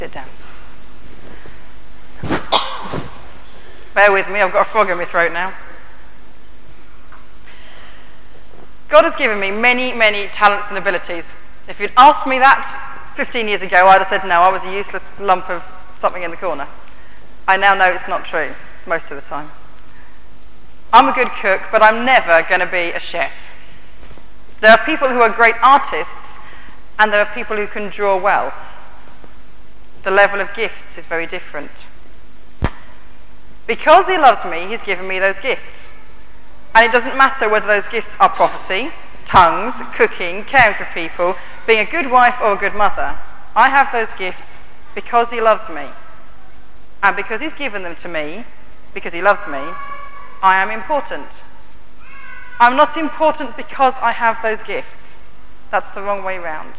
Sit down. Bear with me, I've got a frog in my throat now. God has given me many, many talents and abilities. If you'd asked me that 15 years ago, I'd have said no, I was a useless lump of something in the corner. I now know it's not true, most of the time. I'm a good cook, but I'm never going to be a chef. There are people who are great artists, and there are people who can draw well. The level of gifts is very different. Because he loves me, he's given me those gifts. And it doesn't matter whether those gifts are prophecy, tongues, cooking, caring for people, being a good wife or a good mother. I have those gifts because he loves me. And because he's given them to me, because he loves me, I am important. I'm not important because I have those gifts. That's the wrong way round.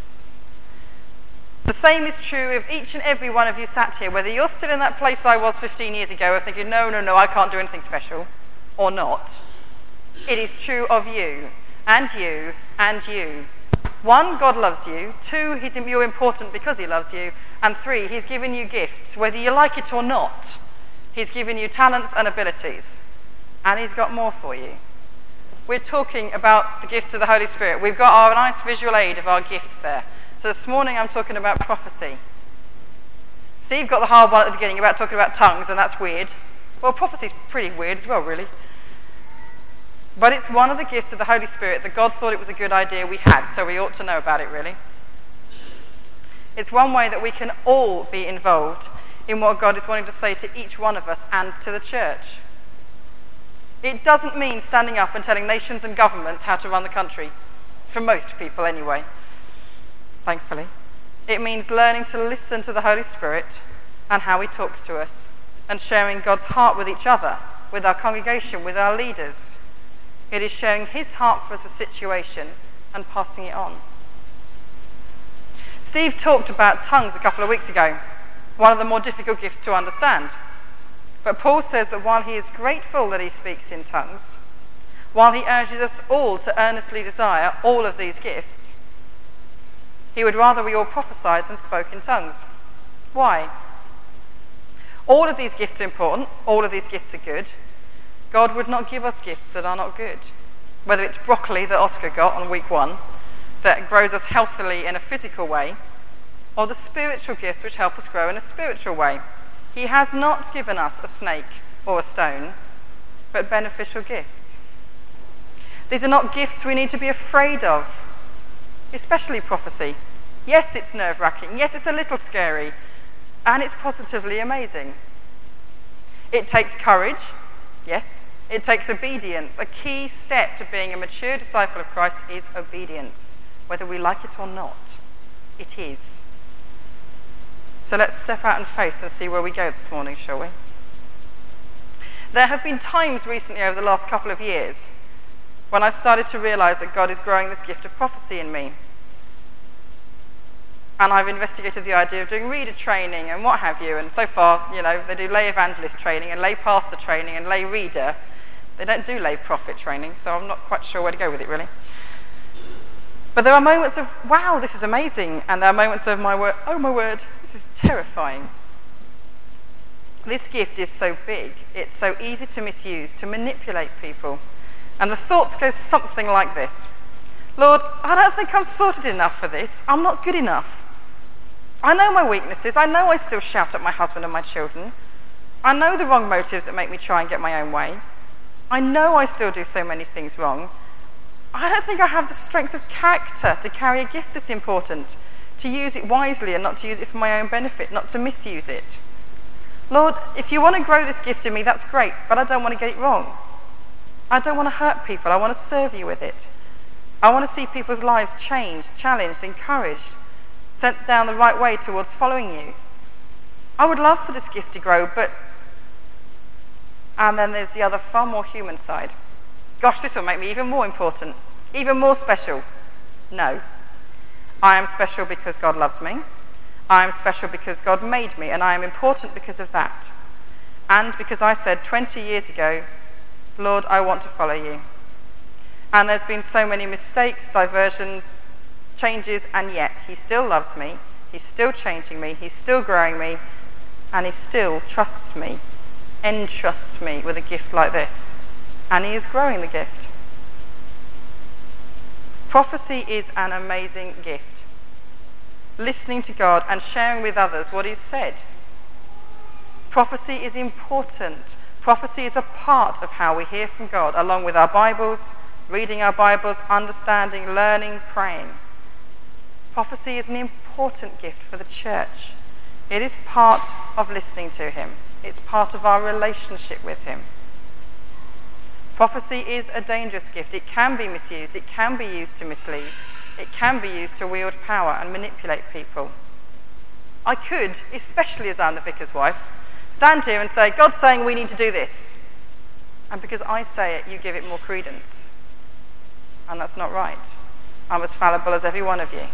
The same is true of each and every one of you sat here, whether you're still in that place I was 15 years ago of thinking, no, I can't do anything special, or not. It is true of you, and you, and you. 1, God loves you. 2, you're important because he loves you. And 3, he's given you gifts, whether you like it or not. He's given you talents and abilities. And he's got more for you. We're talking about the gifts of the Holy Spirit. We've got our nice visual aid of our gifts there. So this morning I'm talking about prophecy. Steve got the hard one at the beginning about talking about tongues, and that's weird. Well, prophecy's pretty weird as well, really. But it's one of the gifts of the Holy Spirit that God thought it was a good idea we had, so we ought to know about it, really. It's one way that we can all be involved in what God is wanting to say to each one of us and to the church. It doesn't mean standing up and telling nations and governments how to run the country, for most people anyway, thankfully. It means learning to listen to the Holy Spirit and how he talks to us, and sharing God's heart with each other, with our congregation, with our leaders. It is sharing his heart for the situation and passing it on. Steve talked about tongues a couple of weeks ago, one of the more difficult gifts to understand. But Paul says that while he is grateful that he speaks in tongues, while he urges us all to earnestly desire all of these gifts, he would rather we all prophesied than spoke in tongues. Why? All of these gifts are important. All of these gifts are good. God would not give us gifts that are not good. Whether it's broccoli that Oscar got on week 1, that grows us healthily in a physical way, or the spiritual gifts which help us grow in a spiritual way. He has not given us a snake or a stone, but beneficial gifts. These are not gifts we need to be afraid of, especially prophecy. Yes, it's nerve-wracking. Yes, it's a little scary. And it's positively amazing. It takes courage. Yes. It takes obedience. A key step to being a mature disciple of Christ is obedience, whether we like it or not. It is. So let's step out in faith and see where we go this morning, shall we? There have been times recently over the last couple of years when I've started to realize that God is growing this gift of prophecy in me. And I've investigated the idea of doing reader training and what have you. And so far, they do lay evangelist training and lay pastor training and lay reader. They don't do lay prophet training, so I'm not quite sure where to go with it, really. But there are moments of, wow, this is amazing. And there are moments of, oh my word, this is terrifying. This gift is so big. It's so easy to misuse, to manipulate people. And the thoughts go something like this. Lord, I don't think I'm sorted enough for this. I'm not good enough. I know my weaknesses. I know I still shout at my husband and my children. I know the wrong motives that make me try and get my own way. I know I still do so many things wrong. I don't think I have the strength of character to carry a gift this important, to use it wisely and not to use it for my own benefit, not to misuse it. Lord, if you want to grow this gift in me, that's great, but I don't want to get it wrong. I don't want to hurt people. I want to serve you with it. I want to see people's lives changed, challenged, encouraged, sent down the right way towards following you. I would love for this gift to grow, but... And then there's the other, far more human side. Gosh, this will make me even more important, even more special. No. I am special because God loves me. I am special because God made me, and I am important because of that. And because I said 20 years ago, Lord, I want to follow you. And there's been so many mistakes, diversions, changes, and yet he still loves me. He's still changing me. He's still growing me. And he still trusts me, entrusts me with a gift like this. And he is growing the gift. Prophecy is an amazing gift. Listening to God and sharing with others what he's said. Prophecy is important. Prophecy is a part of how we hear from God, along with our Bibles, reading our Bibles, understanding, learning, praying. Prophecy is an important gift for the church. It is part of listening to him. It's part of our relationship with him. Prophecy is a dangerous gift. It can be misused. It can be used to mislead. It can be used to wield power and manipulate people. I could, especially as I'm the vicar's wife, stand here and say, God's saying we need to do this. And because I say it, you give it more credence. And that's not right. I'm as fallible as every one of you.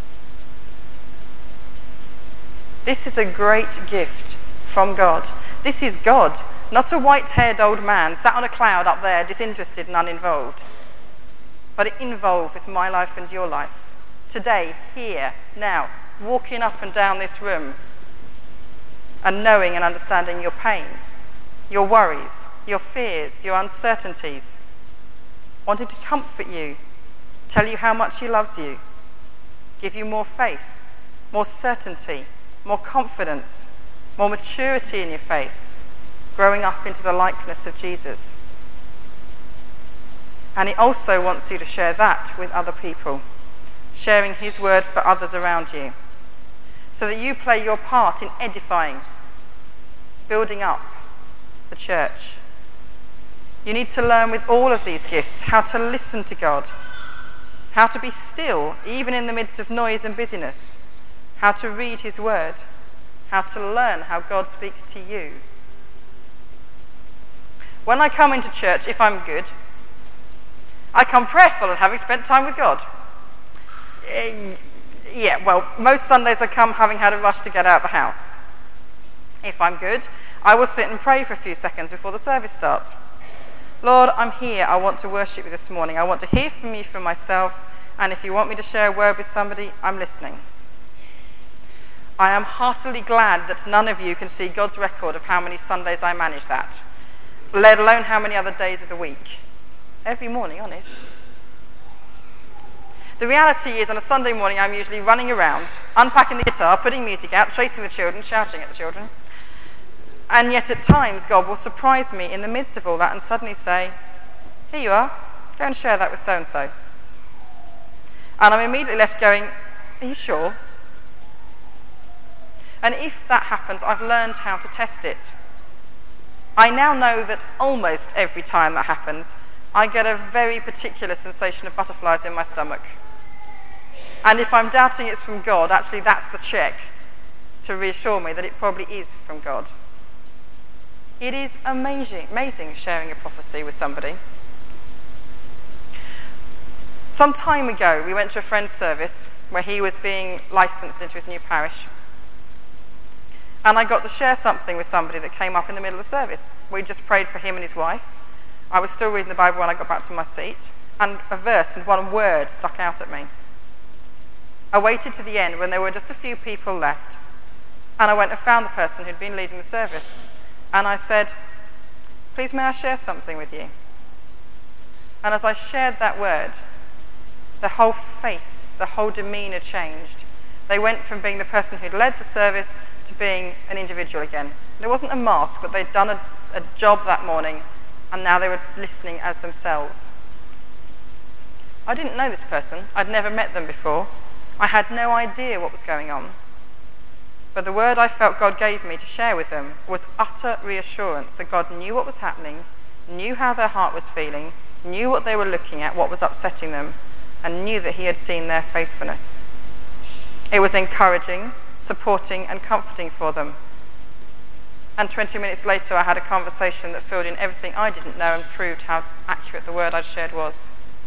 This is a great gift from God. This is God, not a white-haired old man sat on a cloud up there, disinterested and uninvolved. But it involved with my life and your life. Today, here, now, walking up and down this room and knowing and understanding your pain, your worries, your fears, your uncertainties, wanting to comfort you, tell you how much he loves you, give you more faith, more certainty, more confidence, more maturity in your faith, growing up into the likeness of Jesus. And he also wants you to share that with other people, sharing his word for others around you, so that you play your part in edifying, building up the church. You need to learn with all of these gifts how to listen to God, how to be still, even in the midst of noise and busyness, how to read his word, how to learn how God speaks to you. When I come into church, if I'm good, I come prayerful and having spent time with God. Most Sundays I come having had a rush to get out of the house. If I'm good, I will sit and pray for a few seconds before the service starts. Lord, I'm here. I want to worship you this morning. I want to hear from you for myself. And if you want me to share a word with somebody, I'm listening. I am heartily glad that none of you can see God's record of how many Sundays I manage that, let alone how many other days of the week. Every morning, honest. The reality is, on a Sunday morning, I'm usually running around, unpacking the guitar, putting music out, chasing the children, shouting at the children. And yet at times, God will surprise me in the midst of all that and suddenly say, here you are, go and share that with so-and-so. And I'm immediately left going, are you sure? And if that happens, I've learned how to test it. I now know that almost every time that happens, I get a very particular sensation of butterflies in my stomach. And if I'm doubting it's from God, actually that's the check to reassure me that it probably is from God. It is amazing sharing a prophecy with somebody. Some time ago, we went to a friend's service where he was being licensed into his new parish. And I got to share something with somebody that came up in the middle of the service. We just prayed for him and his wife. I was still reading the Bible when I got back to my seat, and a verse and one word stuck out at me. I waited to the end when there were just a few people left, and I went and found the person who'd been leading the service. And I said, please may I share something with you? And as I shared that word, the whole face, the whole demeanour changed. They went from being the person who'd led the service to being an individual again. There wasn't a mask, but they'd done a job that morning, and now they were listening as themselves. I didn't know this person. I'd never met them before. I had no idea what was going on. But the word I felt God gave me to share with them was utter reassurance that God knew what was happening, knew how their heart was feeling, knew what they were looking at, what was upsetting them, and knew that he had seen their faithfulness. It was encouraging, supporting, and comforting for them. And 20 minutes later, I had a conversation that filled in everything I didn't know and proved how accurate the word I'd shared was.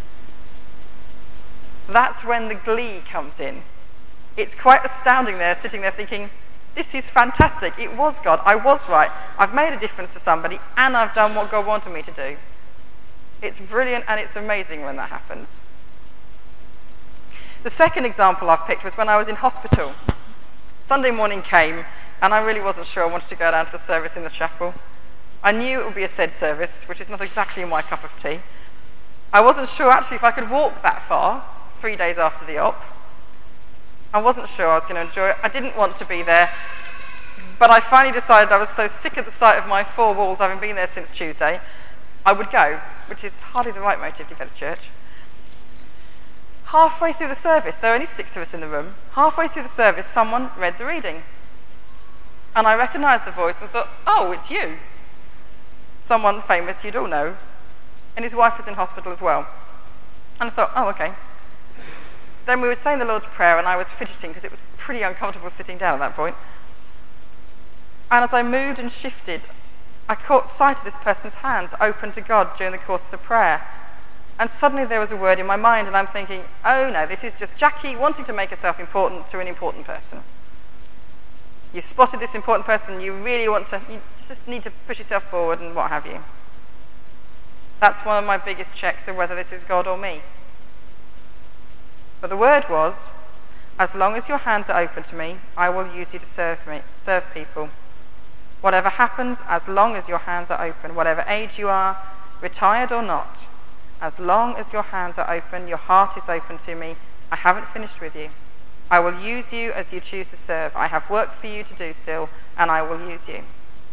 That's when the glee comes in. It's quite astounding there, sitting there thinking, this is fantastic. It was God. I was right. I've made a difference to somebody, and I've done what God wanted me to do. It's brilliant, and it's amazing when that happens. The second example I've picked was when I was in hospital. Sunday morning came, and I really wasn't sure I wanted to go down to the service in the chapel. I knew it would be a said service, which is not exactly my cup of tea. I wasn't sure actually if I could walk that far, 3 days after the op. I wasn't sure I was going to enjoy it. I didn't want to be there, but I finally decided I was so sick of the sight of my four walls, having been there since Tuesday, I would go, which is hardly the right motive to go to church. Halfway through the service, there were only 6 of us in the room, halfway through the service, someone read the reading. And I recognised the voice and thought, oh, it's you. Someone famous you'd all know. And his wife was in hospital as well. And I thought, oh, okay. Then we were saying the Lord's Prayer, and I was fidgeting because it was pretty uncomfortable sitting down at that point. And as I moved and shifted, I caught sight of this person's hands open to God during the course of the prayer. And suddenly there was a word in my mind, and I'm thinking, oh no, this is just Jackie wanting to make herself important to an important person. You've spotted this important person, you just need to push yourself forward and what have you. That's one of my biggest checks of whether this is God or me. But the word was, as long as your hands are open to me, I will use you to serve people. Whatever happens, as long as your hands are open, whatever age you are, retired or not, as long as your hands are open, your heart is open to me, I haven't finished with you. I will use you as you choose to serve. I have work for you to do still, and I will use you.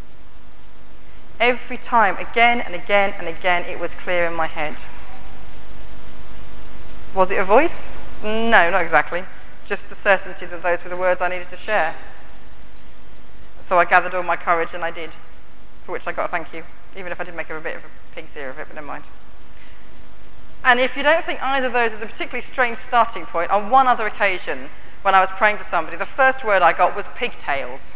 Every time, again and again and again, it was clear in my head. Was it a voice? No, not exactly. Just the certainty that those were the words I needed to share. So I gathered all my courage, and I did, for which I got a thank you, even if I did make a bit of a pig's ear of it, but never mind. And if you don't think either of those is a particularly strange starting point, on one other occasion, when I was praying for somebody, the first word I got was pigtails.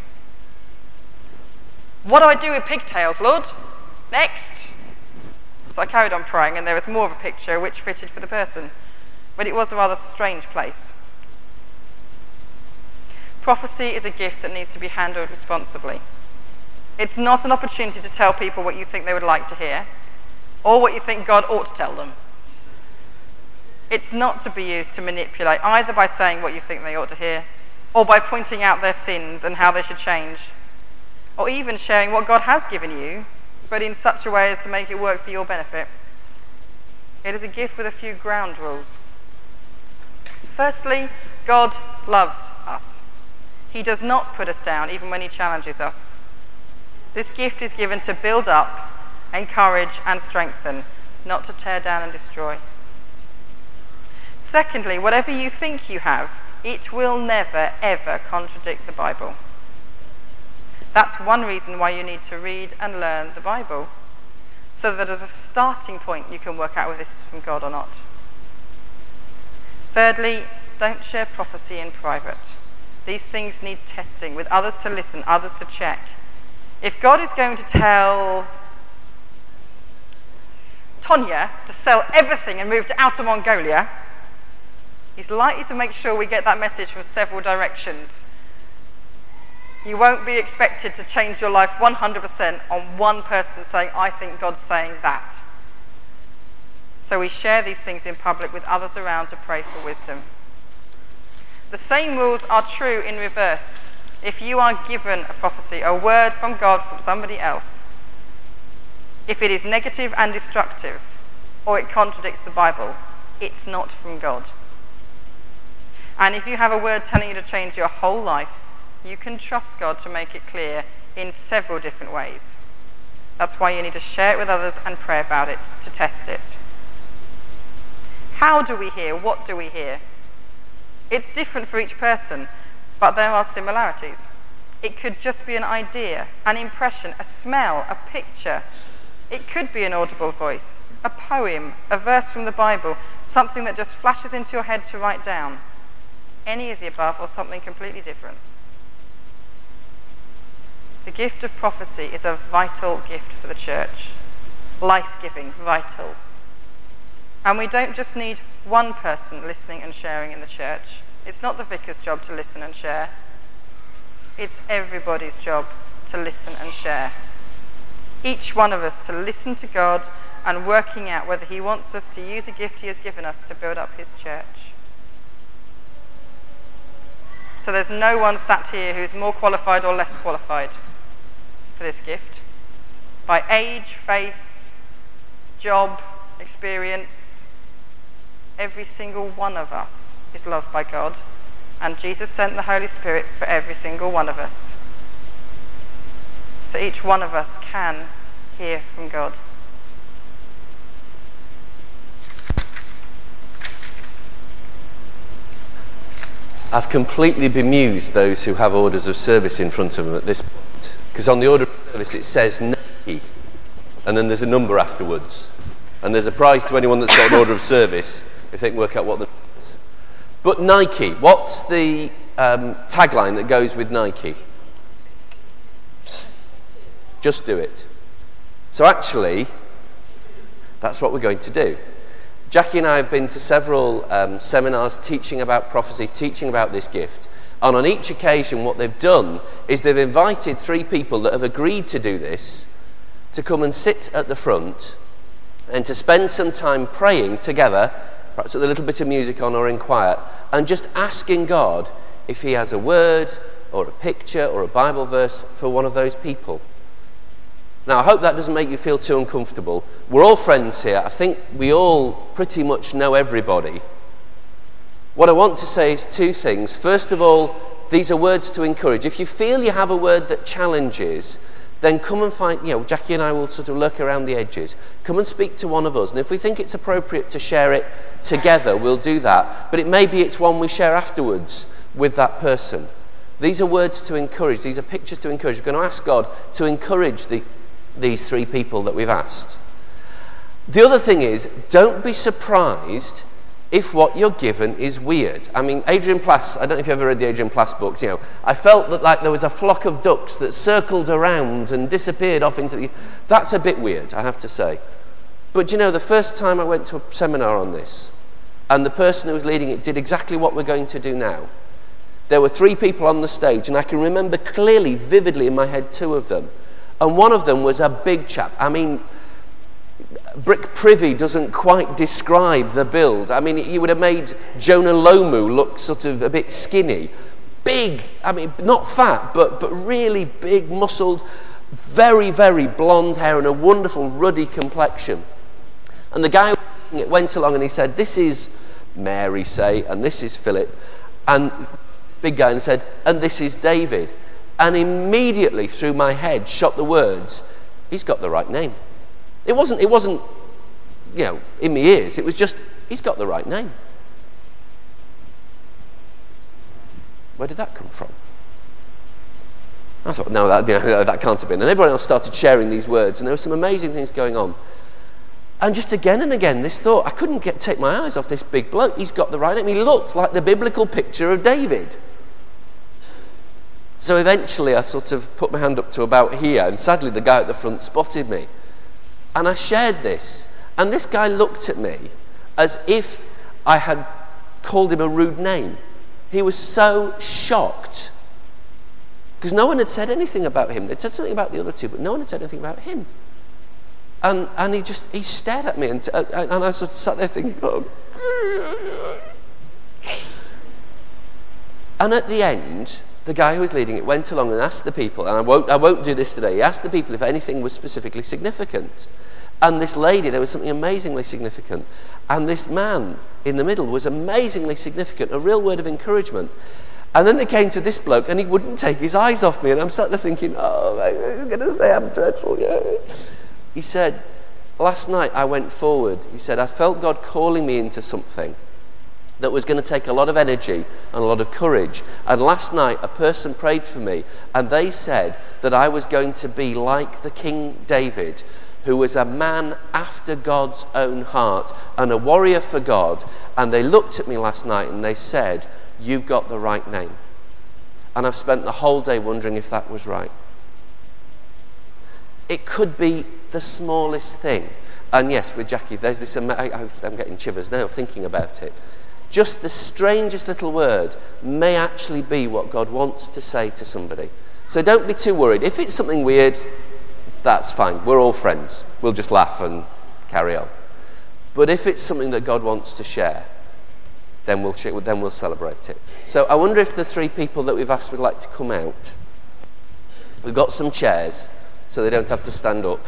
What do I do with pigtails, Lord? Next. So I carried on praying, and there was more of a picture which fitted for the person. But it was a rather strange place. Prophecy is a gift that needs to be handled responsibly. It's not an opportunity to tell people what you think they would like to hear, or what you think God ought to tell them. It's not to be used to manipulate, either by saying what you think they ought to hear, or by pointing out their sins and how they should change, or even sharing what God has given you, but in such a way as to make it work for your benefit. It is a gift with a few ground rules. Firstly, God loves us. He does not put us down, even when he challenges us. This gift is given to build up, encourage, and strengthen, not to tear down and destroy. Secondly, whatever you think you have, it will never, ever contradict the Bible. That's one reason why you need to read and learn the Bible, so that as a starting point you can work out whether this is from God or not. Thirdly, don't share prophecy in private. These things need testing, with others to listen, others to check. If God is going to tell Tonya to sell everything and move to Outer Mongolia, he's likely to make sure we get that message from several directions. You won't be expected to change your life 100% on one person saying, I think God's saying that. So we share these things in public with others around to pray for wisdom. The same rules are true in reverse. If you are given a prophecy, a word from God from somebody else, if it is negative and destructive, or it contradicts the Bible, it's not from God. And if you have a word telling you to change your whole life, you can trust God to make it clear in several different ways. That's why you need to share it with others and pray about it to test it. How do we hear? What do we hear? It's different for each person, but there are similarities. It could just be an idea, an impression, a smell, a picture. It could be an audible voice, a poem, a verse from the Bible, something that just flashes into your head to write down. Any of the above or something completely different. The gift of prophecy is a vital gift for the church. Life-giving, vital. And we don't just need one person listening and sharing in the church. It's not the vicar's job to listen and share. It's everybody's job to listen and share. Each one of us to listen to God and working out whether he wants us to use a gift he has given us to build up his church. So there's no one sat here who's more qualified or less qualified for this gift. By age, faith, job, experience, every single one of us is loved by God, and Jesus sent the Holy Spirit for every single one of us. So each one of us can hear from God. I've completely bemused those who have orders of service in front of them at this point, because on the order of service it says Nike, and then there's a number afterwards, and there's a prize to anyone that's got an order of service if they can work out what the number is. But Nike, what's the tagline that goes with Nike? Just do it. So actually, that's what we're going to do. Jackie and I have been to several seminars teaching about prophecy, teaching about this gift. And on each occasion, what they've done is they've invited 3 people that have agreed to do this to come and sit at the front and to spend some time praying together, perhaps with a little bit of music on or in quiet, and just asking God if he has a word or a picture or a Bible verse for one of those people. Now, I hope that doesn't make you feel too uncomfortable. We're all friends here. I think we all pretty much know everybody. What I want to say is 2 things. First of all, these are words to encourage. If you feel you have a word that challenges, then come and find, Jackie and I will sort of lurk around the edges. Come and speak to one of us. And if we think it's appropriate to share it together, we'll do that. But it may be it's one we share afterwards with that person. These are words to encourage. These are pictures to encourage. We're going to ask God to encourage these 3 people that we've asked. The other thing is, don't be surprised if what you're given is weird. I mean, Adrian Plass, I don't know if you've ever read the Adrian Plass books, I felt that like there was a flock of ducks that circled around and disappeared off into the... That's a bit weird, I have to say. But the first time I went to a seminar on this, and the person who was leading it did exactly what we're going to do now. There were 3 people on the stage, and I can remember clearly, vividly in my head, 2 of them. And one of them was a big chap. I mean, Brick Privy doesn't quite describe the build. I mean, he would have made Jonah Lomu look sort of a bit skinny. Big, I mean, not fat, but really big, muscled, very, very blonde hair and a wonderful ruddy complexion. And the guy went along and he said, "This is Mary, say, and this is Philip." And big guy and said, "And this is David." And immediately through my head shot the words, "He's got the right name." It wasn't, in my ears. It was just, he's got the right name. Where did that come from? I thought, no, that can't have been. And everyone else started sharing these words, and there were some amazing things going on. And just again and again, this thought, I couldn't take my eyes off this big bloke. He's got the right name. He looked like the biblical picture of David. So eventually I sort of put my hand up to about here, and sadly the guy at the front spotted me. And I shared this, and this guy looked at me as if I had called him a rude name. He was so shocked, because no one had said anything about him. They'd said something about the other 2, but no one had said anything about him. And he stared at me, and I sort of sat there thinking, oh. And at the end, the guy who was leading it went along and asked the people, and I won't do this today, he asked the people if anything was specifically significant. And this lady, there was something amazingly significant. And this man in the middle was amazingly significant, a real word of encouragement. And then they came to this bloke, and he wouldn't take his eyes off me, and I'm sat there thinking, oh, I'm going to say I'm dreadful. He said, "Last night I went forward." He said, "I felt God calling me into something that was going to take a lot of energy and a lot of courage. And last night a person prayed for me, and they said that I was going to be like the King David, who was a man after God's own heart and a warrior for God. And they looked at me last night and they said, 'You've got the right name.' And I've spent the whole day wondering if that was right." It could be the smallest thing. And yes, with Jackie, there's this, I'm getting shivers now thinking about it. Just the strangest little word may actually be what God wants to say to somebody. So don't be too worried. If it's something weird, that's fine. We're all friends. We'll just laugh and carry on. But if it's something that God wants to share, then we'll celebrate it. So I wonder if the three people that we've asked would like to come out. We've got some chairs, so they don't have to stand up.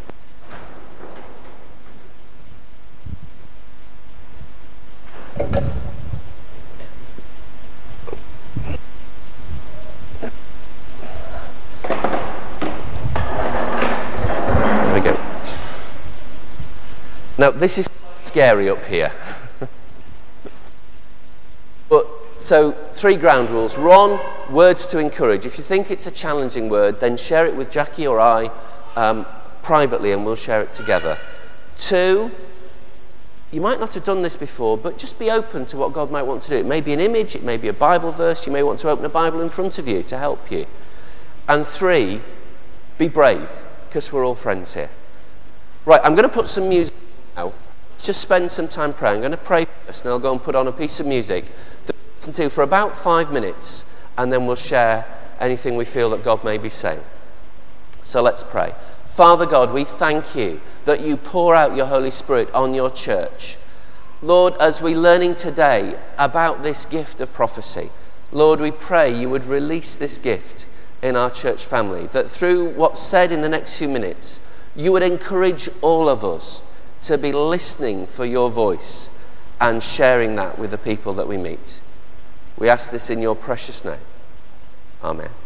There we go. Now, this is scary up here. But, so, 3 ground rules. 1, words to encourage. If you think it's a challenging word, then share it with Jackie or I privately, and we'll share it together. 2, you might not have done this before, but just be open to what God might want to do. It may be an image, it may be a Bible verse, you may want to open a Bible in front of you to help you. And 3, be brave, because we're all friends here. Right, I'm going to put some music now. Just spend some time praying. I'm going to pray first, and I'll go and put on a piece of music that we'll listen to for about 5 minutes, and then we'll share anything we feel that God may be saying. So let's pray. Father God, we thank you that you pour out your Holy Spirit on your church. Lord, as we're learning today about this gift of prophecy, Lord, we pray you would release this gift in our church family, that through what's said in the next few minutes, you would encourage all of us to be listening for your voice and sharing that with the people that we meet. We ask this in your precious name. Amen.